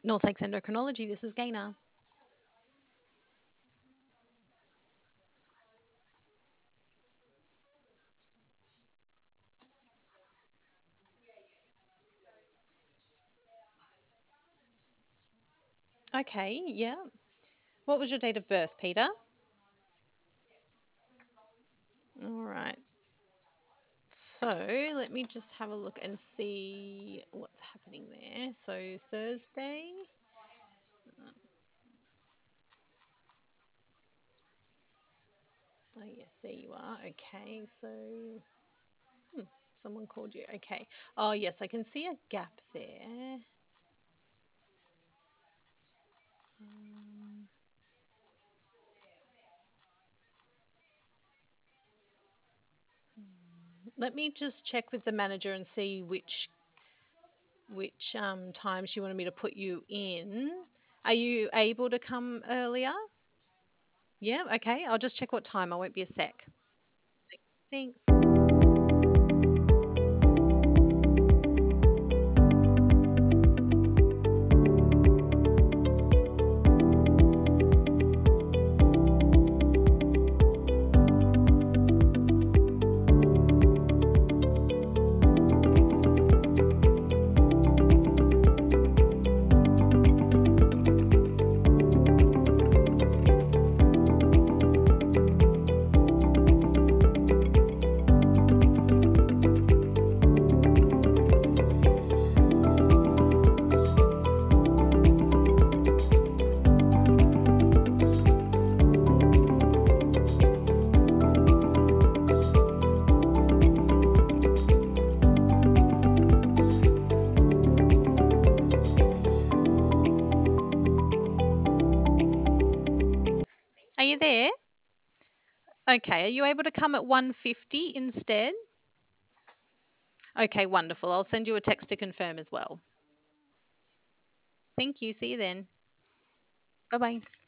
North Lakes Endocrinology, this is Gaina. Okay, yeah. What was your date of birth, Peter? All right. So let me just have a look and see what's happening there. So Thursday. Oh, yes, there you are. Okay, so someone called you. Okay. Oh, yes, I can see a gap there. Um, Let me just check with the manager and see which time she wanted me to put you in. Are you able to come earlier? Yeah, okay. I'll just check what time. I won't be a sec. Thanks. Are you there? Okay. Are you able to come at 1:50 instead? Okay, wonderful. I'll send you a text to confirm as well. Thank you. See you then. Bye bye.